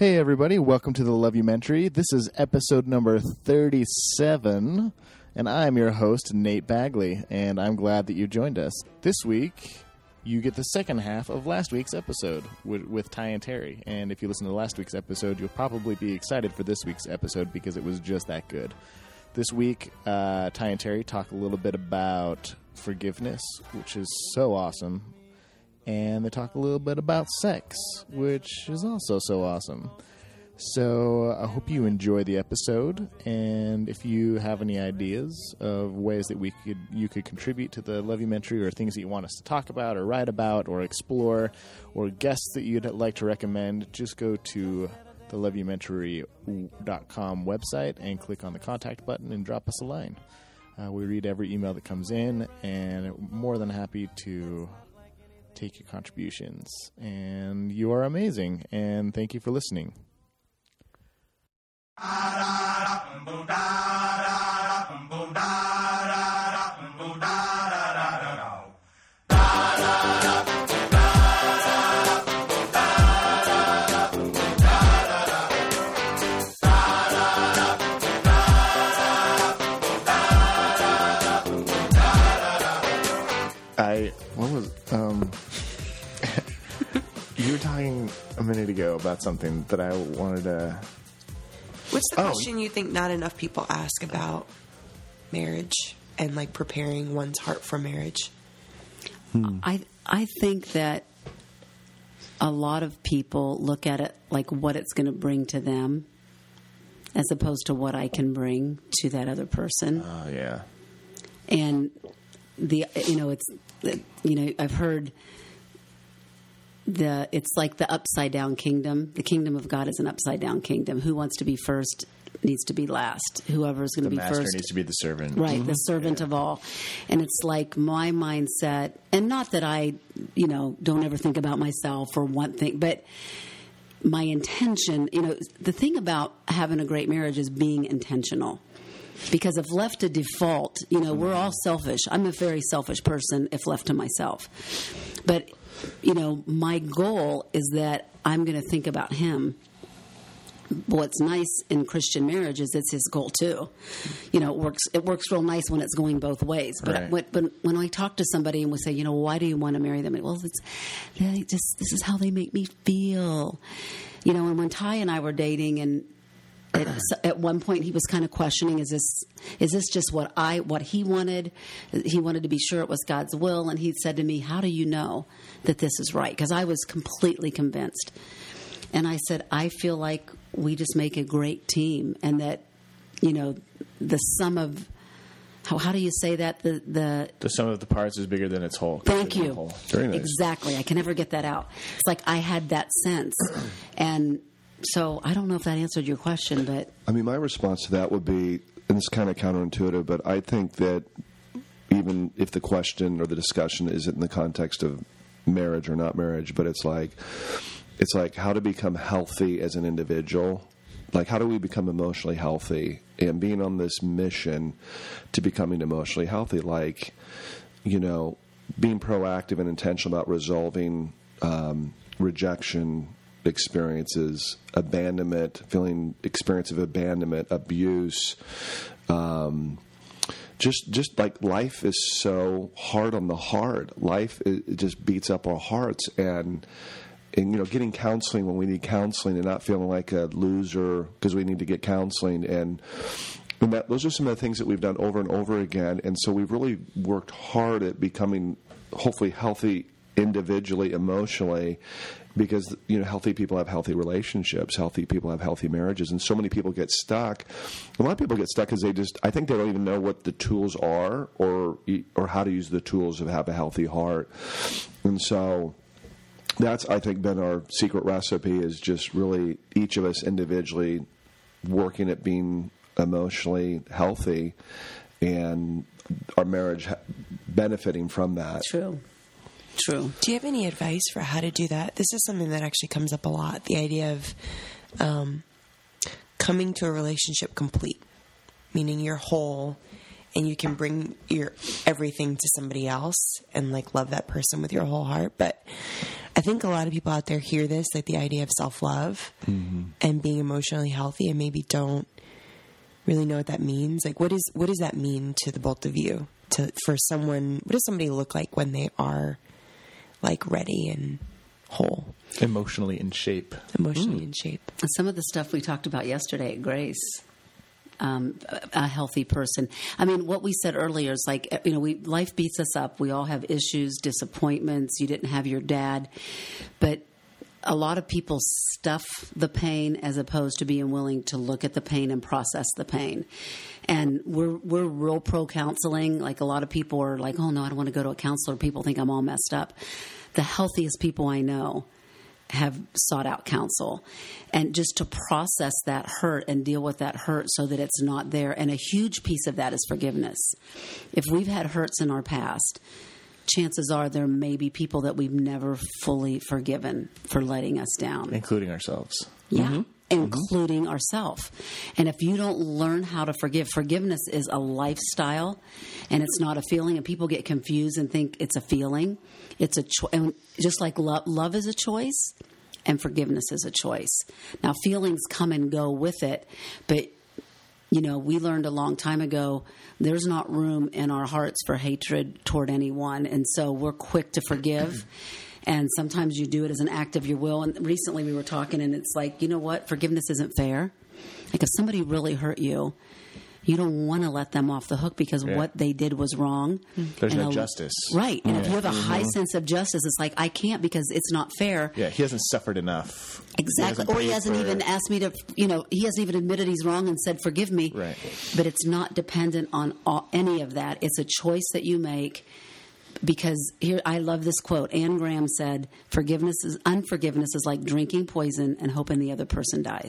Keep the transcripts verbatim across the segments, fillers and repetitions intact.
Hey everybody, welcome to the Lovumentary. This is episode number thirty-seven, and I'm your host, Nate Bagley, and I'm glad that you joined us. This week, you get the second half of last week's episode with, with Ty and Terry, and if you listen to last week's episode, you'll probably be excited for this week's episode because it was just that good. This week, uh, Ty and Terry talk a little bit about forgiveness, which is so awesome. And they talk a little bit about sex, which is also so awesome. So I hope you enjoy the episode, and if you have any ideas of ways that we could you could contribute to the Lovumentary, or things that you want us to talk about or write about or explore, or guests that you'd like to recommend, just go to the lovumentary dot com website and click on the contact button and drop us a line. Uh, we read every email that comes in, and we're more than happy to take your contributions. And you are amazing, and thank you for listening. I what was um you were talking a minute ago about something that I wanted to. What's the Oh. question you think not enough people ask about marriage and like preparing one's heart for marriage? Hmm. I I think that a lot of people look at it like what it's going to bring to them, as opposed to what I can bring to that other person. Oh yeah. And the you know it's you know I've heard the it's like the upside down kingdom. The kingdom of God is an upside down kingdom. Who wants to be first needs to be last. Whoever's going to The be master first needs to be the servant. Right, Mhm. the servant Yeah. of all. And it's like my mindset, and not that I, you know, don't ever think about myself or one thing, but my intention, you know, the thing about having a great marriage is being intentional. Because if left to default, you know, we're all selfish. I'm a very selfish person if left to myself. But, you know, my goal is that I'm going to think about him. What's nice in Christian marriage is it's his goal too. You know, it works. It works real nice when it's going both ways. But Right. when, when when I talk to somebody and we say, you know, why do you want to marry them? Well, it's they just this is how they make me feel. You know, and when Ty and I were dating, and at, at one point he was kind of questioning, is this is this just what I what he wanted? He wanted to be sure it was God's will, and he said to me, "How do you know that this is right?" Because I was completely convinced. And I said, I feel like we just make a great team, and that, you know, the sum of how how do you say that the the The sum of the parts is bigger than its whole. thank Than the you whole. Very nice. exactly. I can never get that out. It's like I had that sense, and so I don't know if that answered your question, but I mean, my response to that would be, and it's kind of counterintuitive, but I think that even if the question or the discussion isn't in the context of marriage or not marriage, but it's like, it's like how to become healthy as an individual. Like, how do we become emotionally healthy? And being on this mission to becoming emotionally healthy, like, you know, being proactive and intentional about resolving um, rejection experiences, abandonment, feeling experience of abandonment, abuse. Um, just, just like life is so hard on the heart. Life it, it just beats up our hearts, and and you know, getting counseling when we need counseling, and not feeling like a loser because we need to get counseling, and. And that, those are some of the things that we've done over and over again. And so we've really worked hard at becoming hopefully healthy individually, emotionally, because, you know, healthy people have healthy relationships. Healthy people have healthy marriages. And so many people get stuck. A lot of people get stuck because they just, I think they don't even know what the tools are, or or how to use the tools to have a healthy heart. And so that's, I think, been our secret recipe, is just really each of us individually working at being emotionally healthy, and our marriage benefiting from that. true, true. Do you have any advice for how to do that? This is something that actually comes up a lot. The idea of um, coming to a relationship complete, meaning you're whole and you can bring your everything to somebody else and like love that person with your whole heart. But I think a lot of people out there hear this, like the idea of self-love mm-hmm. and being emotionally healthy, and maybe don't really know what that means. Like, what is what does that mean to the both of you? To for someone, what does somebody look like when they are like ready and whole, emotionally in shape, emotionally mm. in shape? And some of the stuff we talked about yesterday at Grace. Um, a healthy person. I mean, what we said earlier is like, you know, we life beats us up. We all have issues, disappointments. You didn't have your dad. But a lot of people stuff the pain as opposed to being willing to look at the pain and process the pain. And we're we're real pro counseling. Like a lot of people are like, oh, no, I don't want to go to a counselor. People think I'm all messed up. The healthiest people I know have sought out counsel, and just to process that hurt and deal with that hurt so that it's not there. And a huge piece of that is forgiveness. If we've had hurts in our past, chances are there may be people that we've never fully forgiven for letting us down. Including ourselves. Yeah. Mm-hmm. Including mm-hmm. ourselves. And if you don't learn how to forgive, forgiveness is a lifestyle and it's not a feeling. And people get confused and think it's a feeling. It's a choice. And just like love, love is a choice and forgiveness is a choice. Now, feelings come and go with it, but you know, we learned a long time ago, there's not room in our hearts for hatred toward anyone. And so we're quick to forgive. And sometimes you do it as an act of your will. And recently we were talking, and it's like, you know what? Forgiveness isn't fair. Like if somebody really hurt you, you don't want to let them off the hook because yeah. what they did was wrong. There's and no a, justice. Right. And yeah. if you have a mm-hmm. high sense of justice, it's like, I can't because it's not fair. Yeah, he hasn't suffered enough. Exactly. He or he hasn't for... even asked me to, you know, he hasn't even admitted he's wrong and said, forgive me. Right. But it's not dependent on all, any of that. It's a choice that you make. Because here, I love this quote. Anne Graham said, "Forgiveness is unforgiveness is like drinking poison and hoping the other person dies."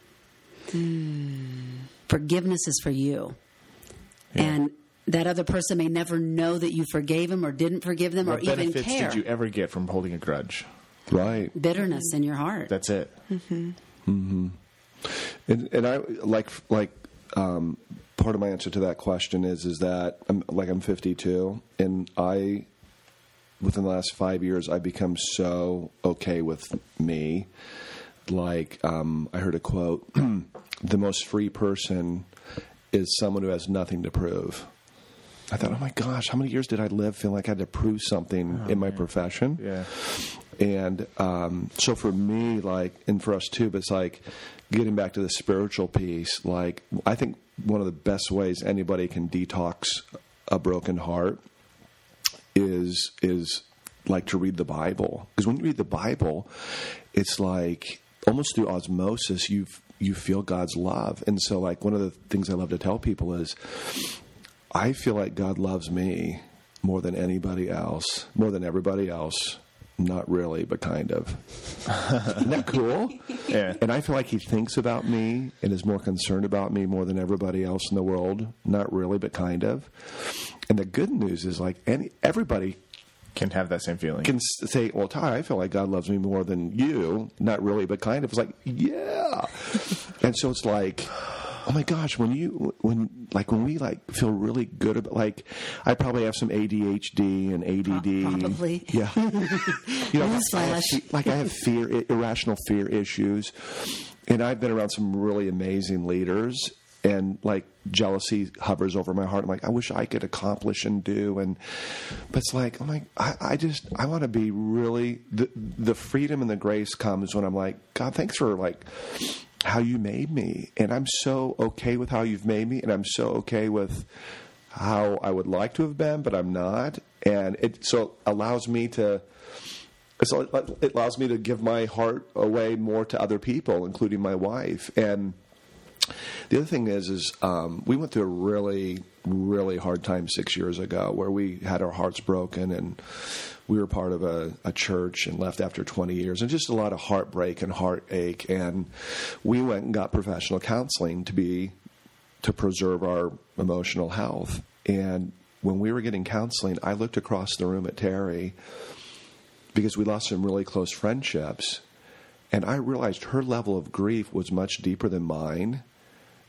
Mm. Forgiveness is for you, yeah. and that other person may never know that you forgave him or didn't forgive them what or even care. What benefits did you ever get from holding a grudge? Right, bitterness in your heart. That's it. Mm-hmm. Mm-hmm. And, and I like like. Um, part of my answer to that question is is that I'm like I'm fifty-two, and I within the last five years I've become so okay with me. Like um, I heard a quote: "The most free person is someone who has nothing to prove." I thought, oh my gosh, how many years did I live feeling like I had to prove something oh, in my man. profession? Yeah. And um, so for me, like, and for us too, but it's like getting back to the spiritual piece. Like, I think one of the best ways anybody can detox a broken heart is is like to read the Bible. Because when you read the Bible, it's like almost through osmosis, you you feel God's love. And so, like, one of the things I love to tell people is, I feel like God loves me more than anybody else, more than everybody else. Not really, but kind of. Isn't that cool? Yeah. And I feel like he thinks about me and is more concerned about me more than everybody else in the world. Not really, but kind of. And the good news is, like, any everybody can have that same feeling. Can say, well, Ty, I feel like God loves me more than you. Not really, but kind of. It's like, yeah. And so it's like, oh my gosh, when you, when, like, when we, like, feel really good about, like, I probably have some A D H D and A D D. Probably. Yeah. You know, I have, like, I have fear, irrational fear issues. And I've been around some really amazing leaders, and, like, jealousy hovers over my heart. I'm like, I wish I could accomplish and do. And, but it's like, oh my, I, I just, I want to be really, the, the freedom and the grace comes when I'm like, God, thanks for, like, how you made me, and I'm so okay with how you've made me, and I'm so okay with how I would like to have been, but I'm not, and it so allows me to so it allows me to give my heart away more to other people, including my wife. And the other thing is, is um, we went through a really, really hard time six years ago where we had our hearts broken, and we were part of a, a church and left after twenty years, and just a lot of heartbreak and heartache. And we went and got professional counseling to be to preserve our emotional health. And when we were getting counseling, I looked across the room at Terry because we lost some really close friendships, and I realized her level of grief was much deeper than mine.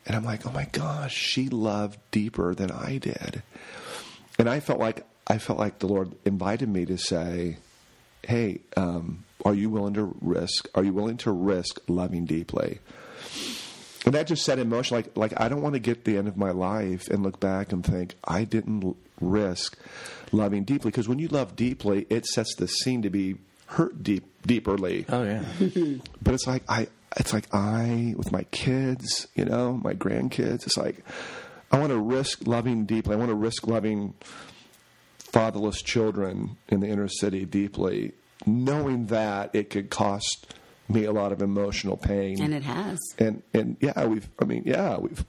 And I'm like, oh my gosh, she loved deeper than I did. And I felt like I felt like the Lord invited me to say, hey, um, are you willing to risk? Are you willing to risk loving deeply? And that just set in motion. Like, like I don't want to get to the end of my life and look back and think I didn't l- risk loving deeply. Because when you love deeply, it sets the scene to be hurt deep, deeperly. Oh yeah. But it's like I, it's like I with my kids, you know, my grandkids. It's like I want to risk loving deeply. I want to risk loving fatherless children in the inner city deeply, knowing that it could cost me a lot of emotional pain. And it has. And and yeah, we've. I mean, yeah, we've.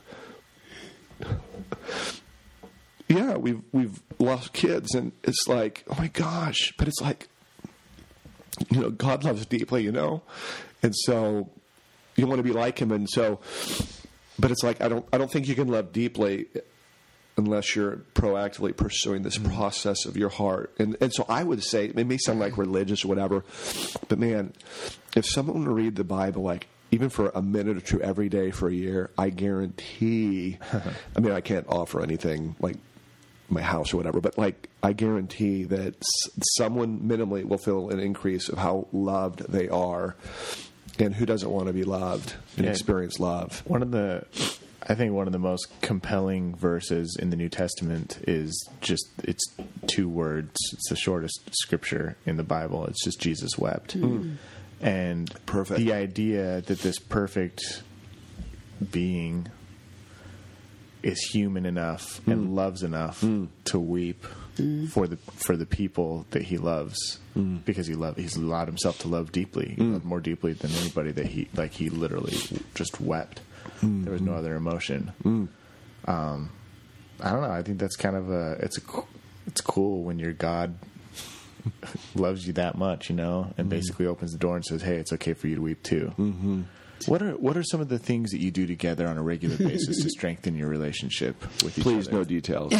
Yeah, we've we've lost kids, and it's like, oh my gosh! But it's like, you know, God loves deeply, you know, and so you want to be like Him, and so, but it's like I don't I don't think you can love deeply unless you're proactively pursuing this mm-hmm. process of your heart. And and so I would say, it may sound like religious or whatever, but man, if someone were to read the Bible, like even for a minute or two every day for a year, I guarantee, I mean, I can't offer anything like my house or whatever, but like I guarantee that s- someone minimally will feel an increase of how loved they are. And who doesn't want to be loved and Yeah. experience love? One of the, I think one of the most compelling verses in the New Testament is just, it's two words. It's the shortest scripture in the Bible. It's just Jesus wept. Mm. And Perfect. the idea that this perfect being is human enough mm. and loves enough mm. to weep mm. for the for the people that he loves mm. because he love he's allowed himself to love deeply, mm. love more deeply than anybody that he like he literally just wept. Mm. There was no other emotion. Mm. Um, I don't know. I think that's kind of a it's a it's cool when your God loves you that much, you know, and mm. basically opens the door and says, "Hey, it's okay for you to weep too." Mm-hmm. What are what are some of the things that you do together on a regular basis to strengthen your relationship with each Please, other? no details.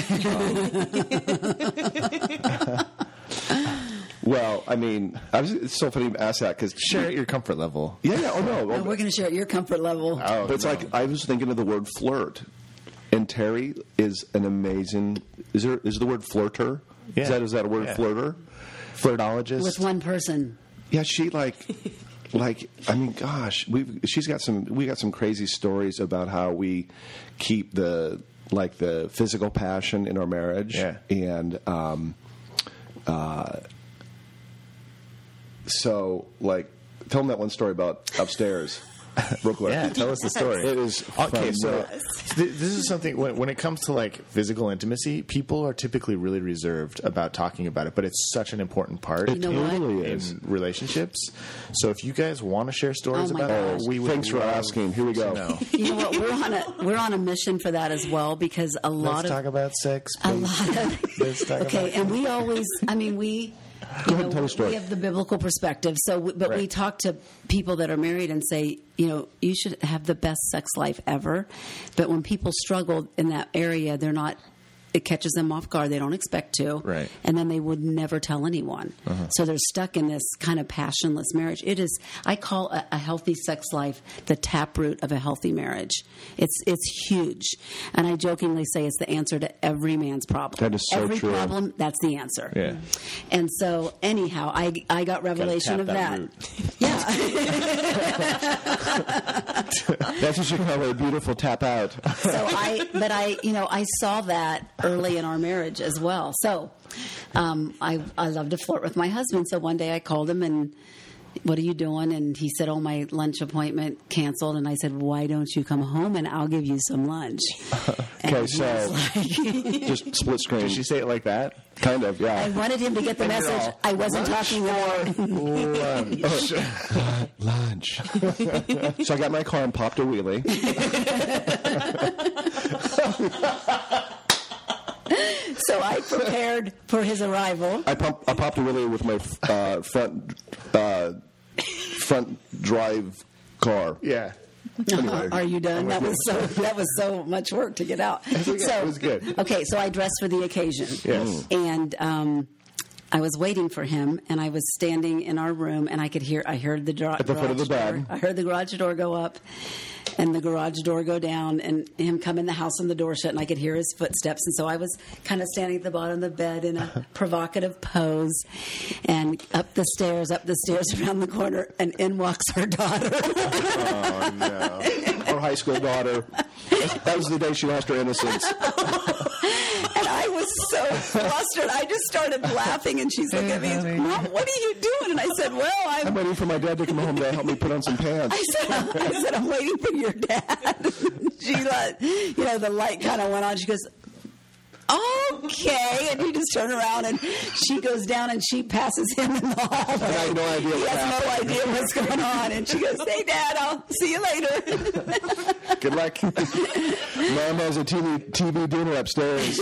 um, well, I mean, I was, it's so funny to ask that because Share at your comfort level. yeah, yeah, oh no, No, we're going to share at your comfort level. Oh, but it's no. like I was thinking of the word flirt, and Terry is an amazing. Is there is the word flirter? Yeah. Is that is that a word Yeah. flirter? Flirtologist. With one person. Yeah, she like, like I mean, gosh, we she's got some we got some crazy stories about how we keep the like the physical passion in our marriage, Yeah. and um, uh, so like tell them that one story about upstairs, real quick. Yeah, tell us the story. It is Okay, fun. so th- this is something when, when it comes to like physical intimacy, people are typically really reserved about talking about it, but it's such an important part You know what? totally in is. relationships. So if you guys want to share stories Oh my about gosh. it, we would Thanks for love asking. Here we to go. know. You know what? We're on a we're on a mission for that as well because a lot Let's of talk about sex. a Please. lot of Let's talk okay, about and we always, I mean, we, you ahead know, and tell the story. we have the biblical perspective. So, we, but we Right. talk to people that are married and say, you know, you should have the best sex life ever. But when people struggle in that area, they're not. It catches them off guard. They don't expect to, Right. and then they would never tell anyone. So they're stuck in this kind of passionless marriage. It is. I call a, a healthy sex life the taproot of a healthy marriage. It's it's huge, and I jokingly say it's the answer to every man's problem. That is so every true. problem, that's the answer. Yeah. And so, anyhow, I I got revelation tap of that that. root. Yeah. That's what you call a beautiful tap out. So I, but I, you know, I saw that early in our marriage as well. So um, I I love to flirt with my husband. So one day I called him and, what are you doing? And he said, oh, my lunch appointment canceled. And I said, why don't you come home and I'll give you some lunch? And Okay, he so was like, just split screen. Did she say it like that? Kind of, yeah. I wanted him to get the And you're message. all, I wasn't talking loud. Lunch. So I got in my car and popped a wheelie. So I prepared for his arrival. I, pump, I popped a wheelie with my uh, front uh, front drive car. Yeah. Anyway. Are you done? That was so that was so much work to get out. So, It was good. Okay, so I dressed for the occasion. Yes. And um, I was waiting for him, and I was standing in our room, and I could hear. I heard the, dro- At the garage foot of the door. bed. I heard the garage door go up, and the garage door go down, and him come in the house and the door shut, and I could hear his footsteps. And so I was kind of standing at the bottom of the bed in a provocative pose, and up the stairs, up the stairs, around the corner, and in walks our daughter. Oh, no. Our high school daughter. That was the day she lost her innocence. And I was so flustered. I just started laughing, and she's looking at me, and, Mom, what are you doing? And I said, well, I'm... I'm waiting for my dad to come home to help me put on some pants. I said, I said, I'm waiting for your dad. She let, you know, the light kind of went on. She goes, okay. And he just turned around, and she goes down, and she passes him in the hallway. And I have no idea He what has happened. no idea what's going on. And she goes, hey, Dad, I'll see you later. Good luck. Mom has a T V, T V dinner upstairs.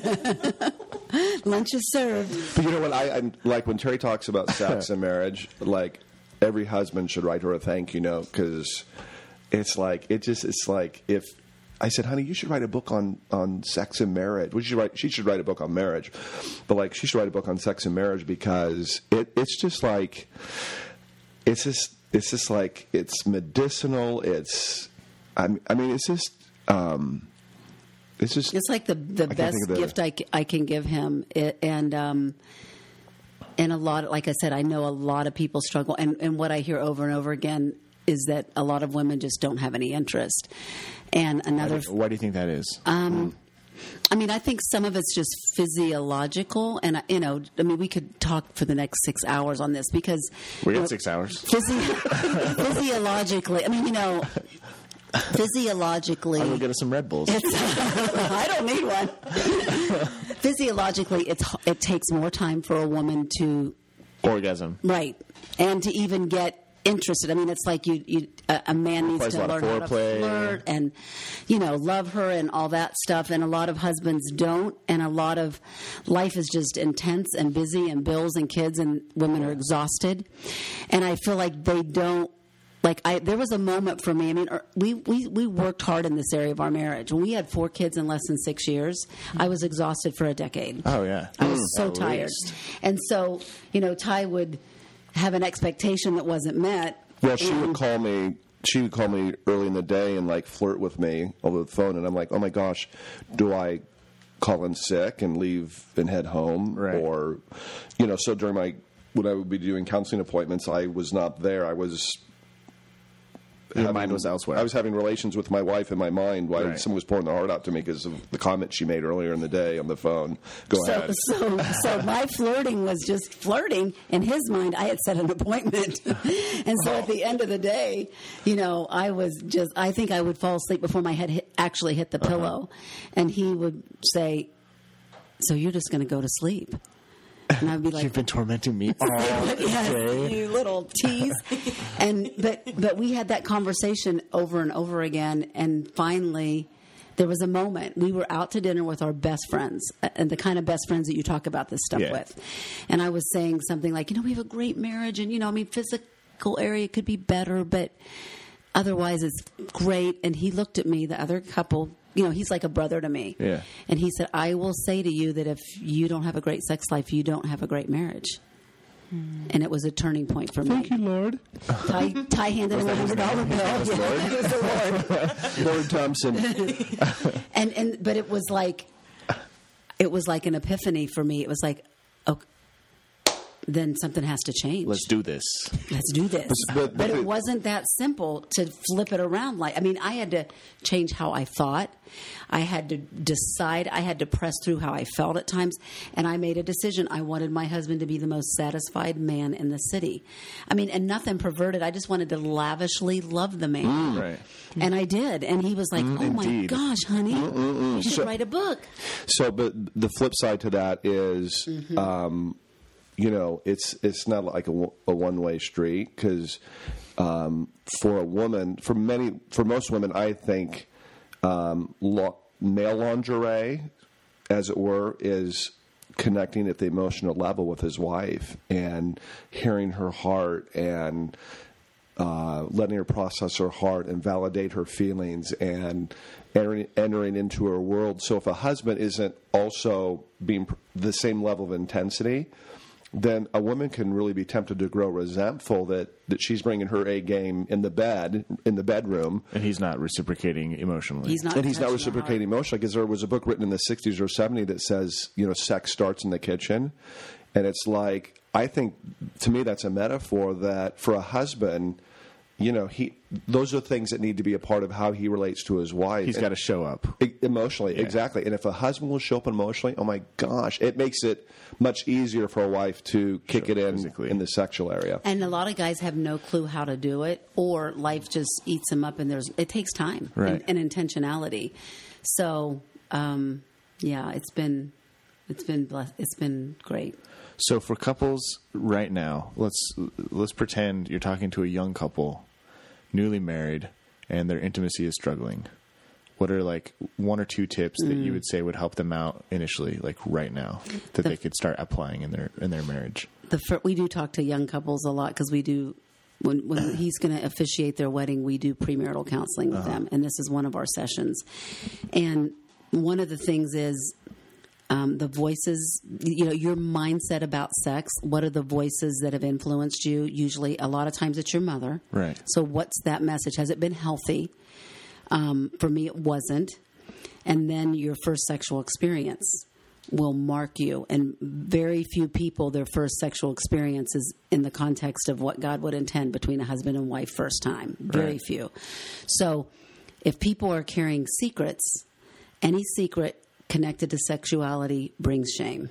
Lunch is served. But you know what? I, I like when Terry talks about sex and marriage. Like every husband should write her a thank you note, because it's like it just it's like if I said, honey, you should write a book on, on sex and marriage. We should write. She should write a book on marriage, but like she should write a book on sex and marriage, because it, it's just like it's just it's just like it's medicinal. It's I mean, I mean it's just. Um, It's just It's like the the can't best think of the- gift I, c- I can give him, it, and um, and a lot. Like I said, I know a lot of people struggle, and and what I hear over and over again is that a lot of women just don't have any interest. And another, Why do you think that is? um, I mean, I think some of it's just physiological, and you know, I mean, we could talk for the next six hours on this because we you got know, six hours. physi- physiologically, I mean, you know. Physiologically, I will get us some Red Bulls. I don't need one. Physiologically, it's it takes more time for a woman to Orgasm. right and to even get interested. I mean, it's like you, you a, a man needs Requires a to lot of learn how to foreplay. flirt and you know love her and all that stuff. And a lot of husbands don't. And a lot of life is just intense and busy and bills and kids, and women are exhausted. And I feel like they don't. Like I, there was a moment for me. I mean, we, we, we worked hard in this area of our marriage. When we had four kids in less than six years, I was exhausted for a decade. Oh, yeah. I was so At tired. least. And so, you know, Ty would have an expectation that wasn't met. Well, she and- would call me. She would call me early in the day and like flirt with me over the phone, and I'm like, "Oh my gosh, do I call in sick and leave and head home, Right. or, you know?" So during my when I would be doing counseling appointments, I was not there. I was. Your having- mind was elsewhere. I was having relations with my wife in my mind while Right. someone was pouring their heart out to me because of the comment she made earlier in the day on the phone. Go So, ahead. so, so my flirting was just flirting. In his mind, I had set an appointment. And so at the end of the day, you know, I was just, I think I would fall asleep before my head hit, actually hit the Uh-huh. pillow. And he would say, so you're just going to go to sleep? And I'd be like, You've been tormenting me all yes, day. you little tease. And but but we had that conversation over and over again, and finally there was a moment. We were out to dinner with our best friends, and the kind of best friends that you talk about this stuff Yeah. with. And I was saying something like, you know, we have a great marriage, and you know, I mean, physical area could be better, but otherwise it's great. And he looked at me, the other couple. You know, he's like a brother to me. Yeah. And he said, I will say to you that if you don't have a great sex life, you don't have a great marriage. And it was a turning point for me. Thank you, Lord. Ty, Ty handed him a hundred dollar bill. Yeah, it was the Lord. Lord Thompson. And and but it was like it was like an epiphany for me. It was like, okay, then something has to change. Let's do this. Let's do this. But- But, but it the- wasn't that simple to flip it around. Like, I mean, I had to change how I thought. I had to decide. I had to press through how I felt at times. And I made a decision. I wanted my husband to be the most satisfied man in the city. I mean, and nothing perverted. I just wanted to lavishly love the man. Right. And I did. And he was like, oh my indeed. gosh, honey, you should So- write a book. So, but the flip side to that is, um, you know, it's it's not like a, one way street, because um, for a woman, for many, for most women, I think um, lo- male lingerie, as it were, is connecting at the emotional level with his wife and hearing her heart and uh, letting her process her heart and validate her feelings and entering, entering into her world. So if a husband isn't also being pr- the same level of intensity, then a woman can really be tempted to grow resentful that, that she's bringing her A game in the bed, in the bedroom. And he's not reciprocating emotionally. He's not And he's not touching the reciprocating emotionally, because there was a book written in the sixties or seventies that says, you know, sex starts in the kitchen. And it's like, I think, to me, that's a metaphor that for a husband, you know, he those are things that need to be a part of how he relates to his wife. He's got to show up. E- Emotionally, Yeah. exactly. And if a husband will show up emotionally, oh my gosh, it makes it much easier for a wife to kick Show it in physically. in the sexual area. And a lot of guys have no clue how to do it, or life just eats them up, and there's it takes time Right. and, and intentionality. So, um, yeah, it's been it's been bless- it's been great. So for couples right now, let's let's pretend you're talking to a young couple, newly married, and their intimacy is struggling. What are like one or two tips that you would say would help them out initially, like right now, that The- they could start applying in their in their marriage? The fir- we do talk to young couples a lot because we do when when he's going to officiate their wedding, we do premarital counseling with them, and this is one of our sessions. And one of the things is um, the voices, you know, your mindset about sex. What are the voices that have influenced you? Usually, a lot of times, it's your mother. Right. So, what's that message? Has it been healthy? Um, for me, it wasn't. And then your first sexual experience will mark you. And very few people, their first sexual experience is in the context of what God would intend between a husband and wife first time. Very Right. few. So if people are carrying secrets, any secret connected to sexuality brings shame.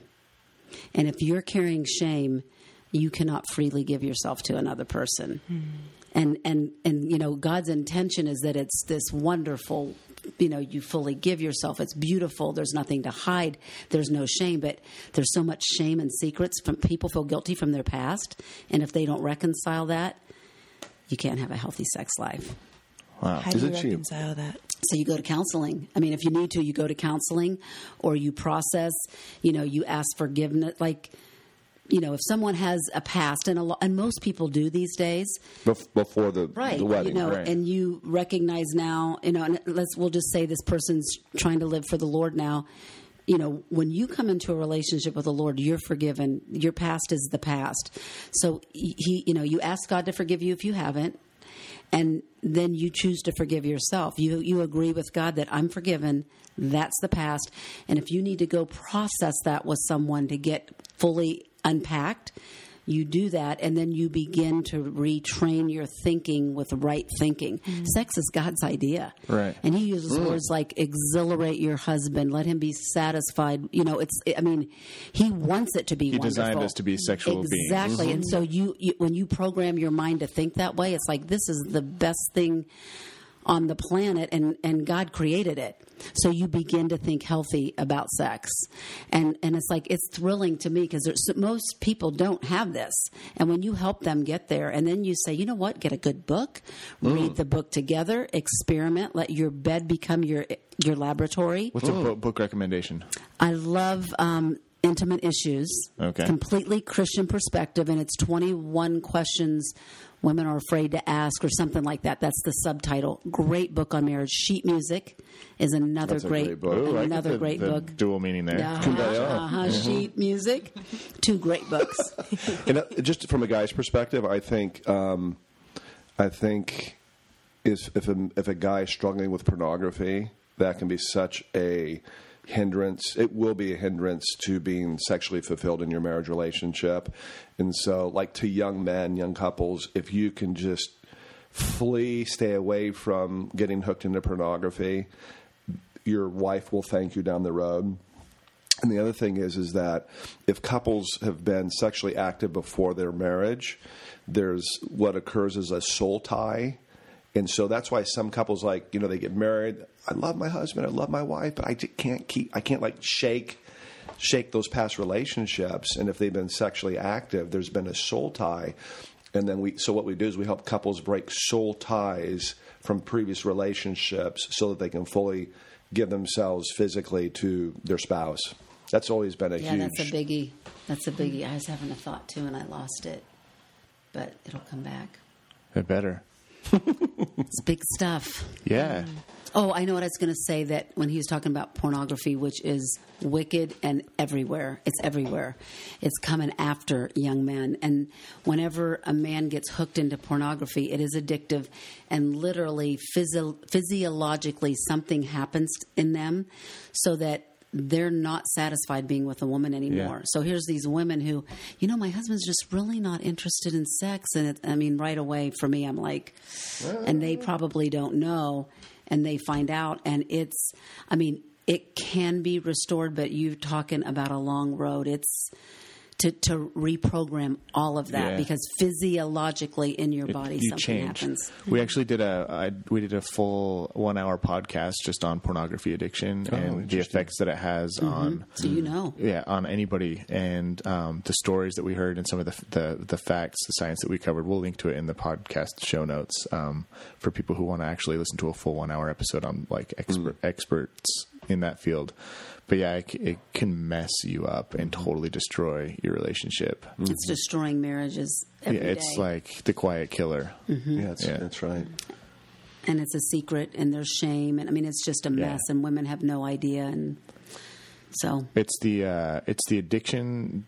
And if you're carrying shame, you cannot freely give yourself to another person. And, and, and, you know, God's intention is that it's this wonderful, you know, you fully give yourself. It's beautiful. There's nothing to hide. There's no shame, but there's so much shame and secrets from people feel guilty from their past. And if they don't reconcile that, you can't have a healthy sex life. Wow. How do Is you it cheap? reconcile that? So you go to counseling. I mean, if you need to, you go to counseling, or you process, you know, you ask forgiveness. Like, you know, if someone has a past, and a lo- and most people do these days, Bef- before the, right? the wedding. You know, right. and you recognize now, you know, and let's we'll just say this person's trying to live for the Lord now. You know, when you come into a relationship with the Lord, you're forgiven. Your past is the past. So he, you know, you ask God to forgive you if you haven't, and then you choose to forgive yourself. You you agree with God that I'm forgiven. That's the past. And if you need to go process that with someone to get fully unpacked, you do that, and then you begin to retrain your thinking with right thinking. Mm. Sex is God's idea. Right. And he uses words like exhilarate your husband, let him be satisfied. You know, it's, I mean, he wants it to be He wonderful. designed us to be sexual beings. Exactly. And so you, you, when you program your mind to think that way, it's like, this is the best thing on the planet, and, and God created it. So you begin to think healthy about sex. And and it's like, it's thrilling to me because most people don't have this. And when you help them get there, and then you say, you know what, get a good book, read the book together, experiment, let your bed become your your laboratory. What's a bo- book recommendation? I love um, Intimate Issues. Okay. Completely Christian perspective, and it's twenty-one questions women are afraid to ask, or something like that. That's the subtitle. Great book on marriage. Sheet Music is another That's a great, great book. Ooh, I get another the- great the book. Dual meaning there. Uh-huh, uh-huh, Sheet Music. Two great books. And uh, just from a guy's perspective, I think, um, I think, is if a, if a guy is struggling with pornography, that can be such a hindrance. It will be a hindrance to being sexually fulfilled in your marriage relationship. And so, like to young men, young couples, if you can just flee, stay away from getting hooked into pornography, your wife will thank you down the road. And the other thing is, is that if couples have been sexually active before their marriage, there's what occurs as a soul tie. And so that's why some couples, like, you know, they get married. I love my husband, I love my wife, but I just can't keep, I can't like shake, shake those past relationships. And if they've been sexually active, there's been a soul tie. And then we, so what we do is we help couples break soul ties from previous relationships so that they can fully give themselves physically to their spouse. That's always been a Yeah, huge. that's a biggie. That's a biggie. I was having a thought too, and I lost it, but it'll come back. It better. It's big stuff. Yeah. Oh, I know what I was going to say, that when he was talking about pornography, which is wicked and everywhere. It's everywhere. It's coming after young men. And whenever a man gets hooked into pornography, it is addictive. And literally, physio- physiologically, something happens in them so that they're not satisfied being with a woman anymore. Yeah. So here's these women who, you know, my husband's just really not interested in sex. And it, I mean, right away for me, I'm like, and they probably don't know. And they find out, and it's, I mean, it can be restored, but you're talking about a long road. It's to, to reprogram all of that, Yeah. because physiologically in your body you something change. happens. We actually did a I, we did a full one hour podcast just on pornography addiction Oh, and the interesting. effects that it has on So you know. yeah on anybody, and um, the stories that we heard and some of the, the the facts, the science that we covered. We'll link to it in the podcast show notes um, for people who want to actually listen to a full one hour episode on like expert Mm. experts in that field. But yeah, it, it can mess you up and totally destroy your relationship. It's destroying marriages every Yeah, day. it's like the quiet killer. Yeah, that's, Yeah. that's right. And it's a secret, and there's shame. And I mean, it's just a Yeah. mess, and women have no idea. And so It's the uh, it's the addiction.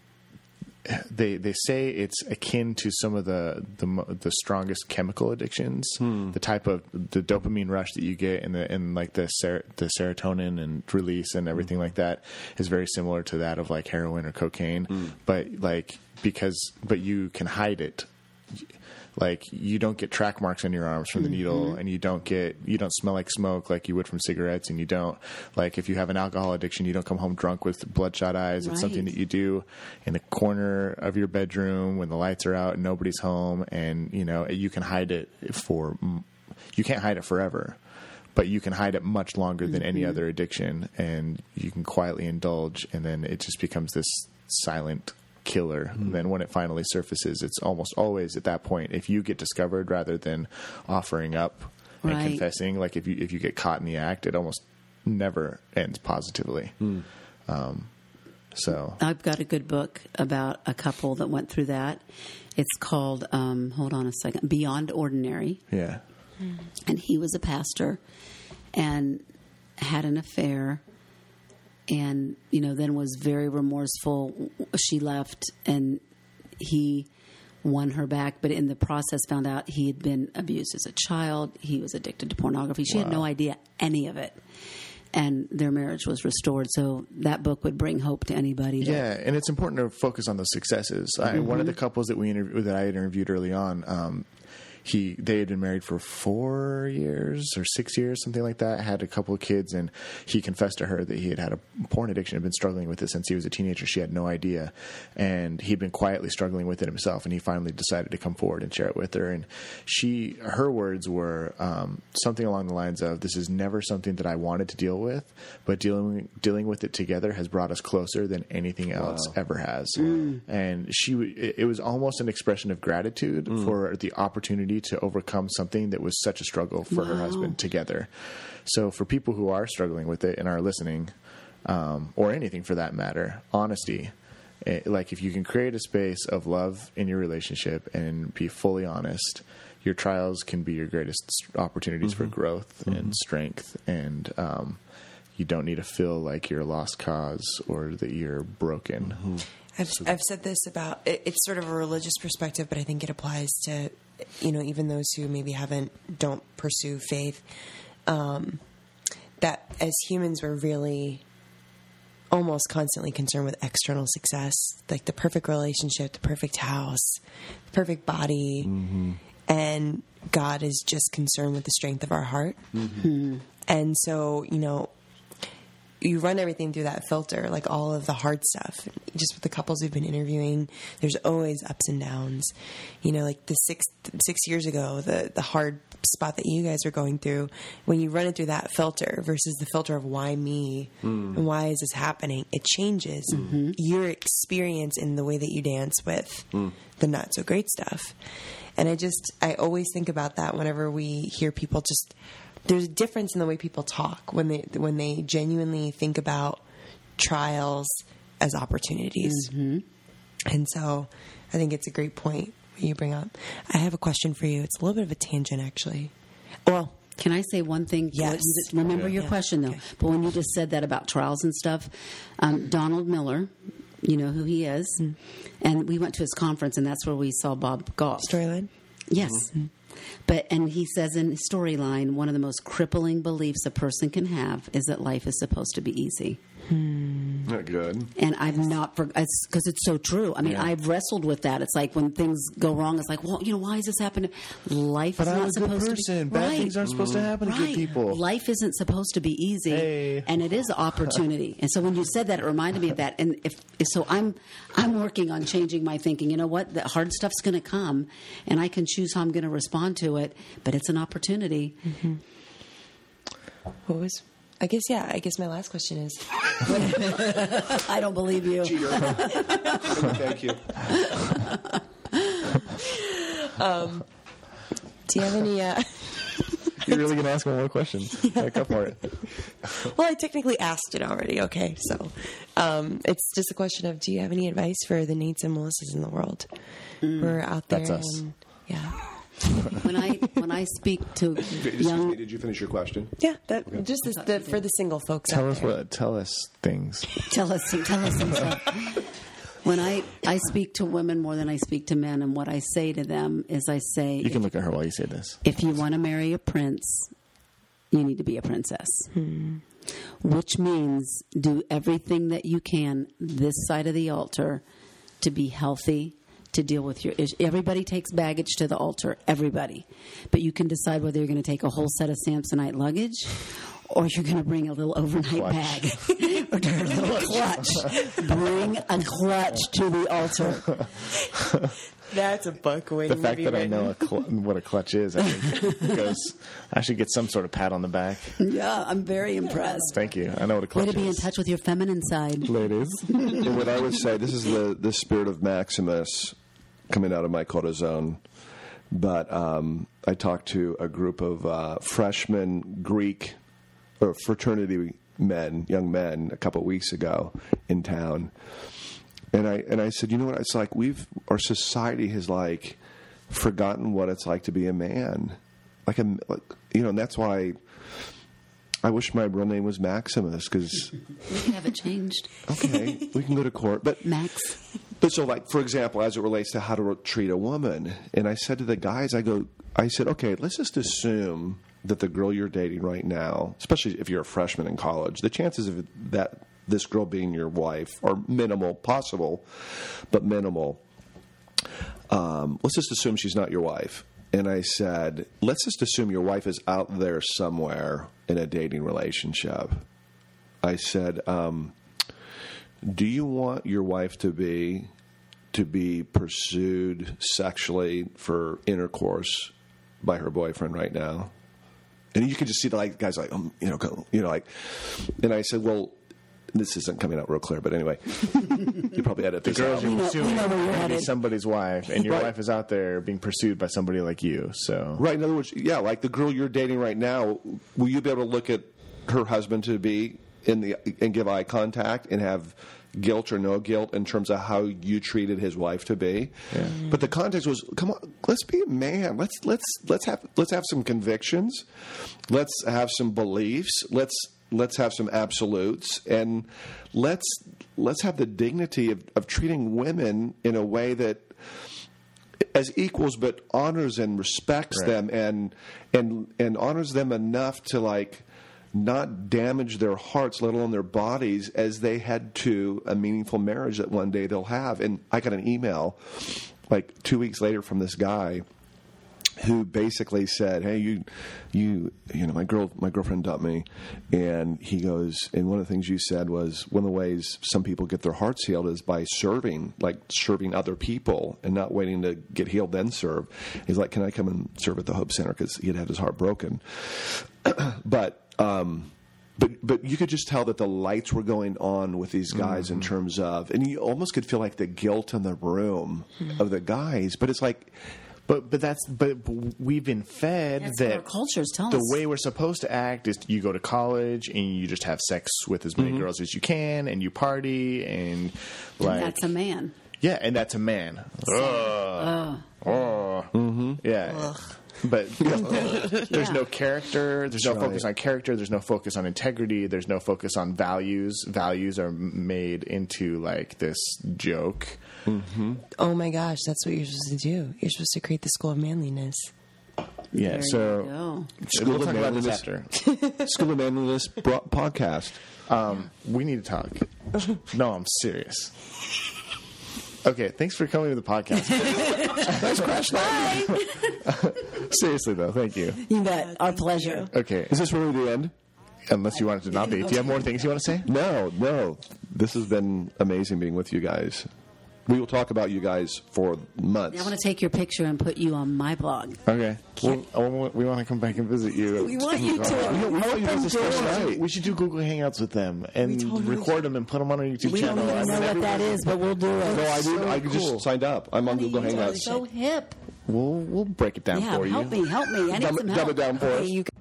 They they say it's akin to some of the the, mo- the strongest chemical addictions. The type of the dopamine rush that you get, and the and like the ser- the serotonin and release and everything like that is very similar to that of like heroin or cocaine. But like because but you can hide it. Like you don't get track marks on your arms from the needle, and you don't get you don't smell like smoke like you would from cigarettes, and you don't like if you have an alcohol addiction, you don't come home drunk with bloodshot eyes. It's something Right. that you do in the corner of your bedroom when the lights are out and nobody's home, and you know you can hide it for you can't hide it forever, but you can hide it much longer than any other addiction, and you can quietly indulge, and then it just becomes this silent killer. Mm. And then when it finally surfaces, it's almost always at that point, if you get discovered rather than offering up and Right. confessing, like if you if you get caught in the act, it almost never ends positively. Mm. Um, so I've got a good book about a couple that went through that. It's called, um, hold on a second, Beyond Ordinary. yeah, And he was a pastor and had an affair, and you know then was very remorseful. She left, and he won her back, but in the process found out he had been abused as a child. He was addicted to pornography. She had no idea any of it, and their marriage was restored. So that book would bring hope to anybody. that- yeah, and it's important to focus on the successes. I, one of the couples that we interview, that I had interviewed early on, um, he they had been married for four years or six years, something like that. Had a couple of kids, and he confessed to her that he had had a porn addiction, had been struggling with it since he was a teenager. She had no idea, and he'd been quietly struggling with it himself. And he finally decided to come forward and share it with her. And she, her words were um, something along the lines of, "This is never something that I wanted to deal with, but dealing dealing with it together has brought us closer than anything else ever has." And she, w- it, it was almost an expression of gratitude for the opportunity to overcome something that was such a struggle for her husband together. So for people who are struggling with it and are listening, um, or anything for that matter, honesty. Eh, Like if you can create a space of love in your relationship and be fully honest, your trials can be your greatest opportunities for growth and strength. And um, you don't need to feel like you're a lost cause or that you're broken. I've, I've said this about it, it's sort of a religious perspective, but I think it applies to, you know, even those who maybe haven't, don't pursue faith. Um, that as humans, we're really almost constantly concerned with external success, like the perfect relationship, the perfect house, the perfect body. And God is just concerned with the strength of our heart. And so, you know, you run everything through that filter, like all of the hard stuff. Just with the couples we've been interviewing, there's always ups and downs. You know, like the six six years ago, the the hard spot that you guys are going through, when you run it through that filter versus the filter of why me and why is this happening, it changes your experience in the way that you dance with the not so great stuff. And I just, I always think about that whenever we hear people just. There's a difference in the way people talk when they when they genuinely think about trials as opportunities. And so I think it's a great point you bring up. I have a question for you. It's a little bit of a tangent, actually. Well, Can I say one thing? Yes. Remember your Yeah. question, though. Okay. But when you just said that about trials and stuff, um, Donald Miller, you know who he is, Mm. and we went to his conference, and that's where we saw Bob Goff. Storyline? Yes. But and he says in his storyline, one of the most crippling beliefs a person can have is that life is supposed to be easy. Not good. And I've not, because it's, 'cause it's so true. I mean, Yeah. I've wrestled with that. It's like when things go wrong, it's like, well, you know, why is this happening? Life But is I'm not a good supposed person. to be. Bad Right. things aren't supposed to happen to Right. good people. Life isn't supposed to be easy, Hey. and it is opportunity. And so when you said that, it reminded me of that. And if so, I'm I'm working on changing my thinking. You know what? The hard stuff's going to come, and I can choose how I'm going to respond to it. But it's an opportunity. What was? I guess, yeah, I guess my last question is I don't believe you. Thank you. do you have any. Uh, You're really going to ask one more question? Yeah, go for it. well, I technically asked it already. Okay. So um, it's just a question of do you have any advice for the Nates and Melissas in the world who are out there? That's us. And, yeah. When I when I speak to Excuse young me, did you finish your question? Yeah. That, just this, the, for the single folks Tell out us there. what. Tell us things. Tell us, tell us some stuff. When I, I speak to women more than I speak to men, and what I say to them is I say, You can look at her while you say this. if you want to marry a prince, you need to be a princess. Which means do everything that you can this side of the altar to be healthy, to deal with your issues. Everybody takes baggage to the altar, everybody. But you can decide whether you're going to take a whole set of Samsonite luggage or you're going to bring a little overnight Clutch. bag or a little clutch. Bring a clutch to the altar. That's a book The waiting fact to be that I written. know a cl- what a clutch is, I think, goes. I should get some sort of pat on the back. Yeah, I'm very impressed. Thank you. I know what a Way clutch to be in is. touch with your feminine side. Ladies. And what I would say, this is the, the spirit of Maximus coming out of my cortisone. But um, I talked to a group of uh, freshman Greek or fraternity men, young men, a couple of weeks ago in town. And I and I said, you know what? It's like we've our society has like forgotten what it's like to be a man, like a like, you know, and that's why I wish my real name was Maximus because We can have it changed. okay, we can go to court, but Max. but so like for example, as it relates to how to treat a woman, and I said to the guys, I go, I said, okay, let's just assume that the girl you're dating right now, especially if you're a freshman in college, the chances of that this girl being your wife are minimal, possible, but minimal. Um, let's just assume she's not your wife. And I said, let's just assume your wife is out there somewhere in a dating relationship. I said, um, do you want your wife to be to be pursued sexually for intercourse by her boyfriend right now? And you can just see the like guys like um, you know go, you know like, and I said, well, this isn't coming out real clear, but anyway, you probably edit this Girls out. you're assuming know where you're to be headed. somebody's wife, and your Right. wife is out there being pursued by somebody like you. So Right. In other words, yeah, like the girl you're dating right now, will you be able to look at her husband to be in the and give eye contact and have guilt or no guilt in terms of how you treated his wife to be? Yeah. But the context was, come on, let's be a man. Let's let's let's have let's have some convictions. Let's have some beliefs. Let's let's have some absolutes, and let's let's have the dignity of, of treating women in a way that as equals, but honors and respects Right. them, and and and honors them enough to like not damage their hearts, let alone their bodies, as they head to a meaningful marriage that one day they'll have. And I got an email like two weeks later from this guy who basically said, "Hey, you, you, you know, my girl, my girlfriend dumped me," and he goes, and one of the things you said was one of the ways some people get their hearts healed is by serving, like serving other people, and not waiting to get healed then serve. He's like, "Can I come and serve at the Hope Center?" Because he had had his heart broken, but. Um, But but you could just tell that the lights were going on with these guys Mm-hmm. in terms of, and you almost could feel like the guilt in the room of the guys. But it's like, But but that's but we've been fed That's what that our culture's telling the us. way we're supposed to act is you go to college and you just have sex with as many Mm-hmm. girls as you can and you party and like That's a man. yeah, and that's a man. Ugh. Oh. Yeah. But there's no character. There's no That's focus right. on character. There's no focus on integrity. There's no focus on values. Values are made into like this joke. Oh my gosh, that's what you're supposed to do. You're supposed to create the school of manliness. Yeah. There you so go. School we'll of talk about this Manliness. after. School of Manliness bro- podcast. Um, we need to talk. No, I'm serious. Okay, thanks for coming to the podcast. Thanks, Crash Landing. Seriously though, thank you. You bet. Our pleasure. Okay, Is this really the end? unless you want it to not be. Do you have more things you want to say? No, no. This has been amazing being with you guys. We will talk about you guys for months. I want to take your picture and put you on my blog. Okay. Well, I want- we want to come back and visit you. We want you to We want you to open visit us doors. tonight. We should do Google Hangouts with them and totally record them and put them on our YouTube We channel. don't even And know then what that everybody- is, but we'll do it. No, I did. So I cool. just signed up. I'm on Google You're Hangouts. so hip. We'll we'll break it down Yeah, for you. help me, help me. I need Dumb, some dumb help. it down for Okay, us. you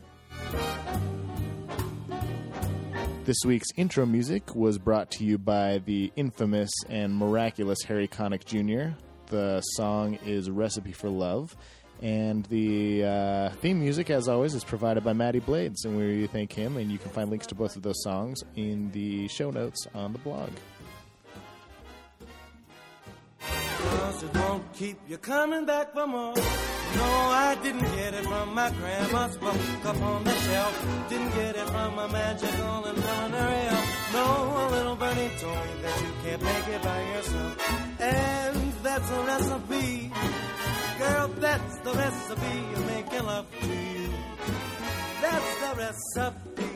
This week's intro music was brought to you by the infamous and miraculous Harry Connick Junior The song is Recipe for Love. And the uh, theme music, as always, is provided by Matty Blades. And we thank him. And you can find links to both of those songs in the show notes on the blog. Cause it won't keep you coming back for more. No, I didn't get it from my grandma's book up on the shelf. Didn't get it from a magical and culinary elf. No, a little birdie told me that you can't make it by yourself. And that's a recipe. Girl, that's the recipe of making love to you. That's the recipe.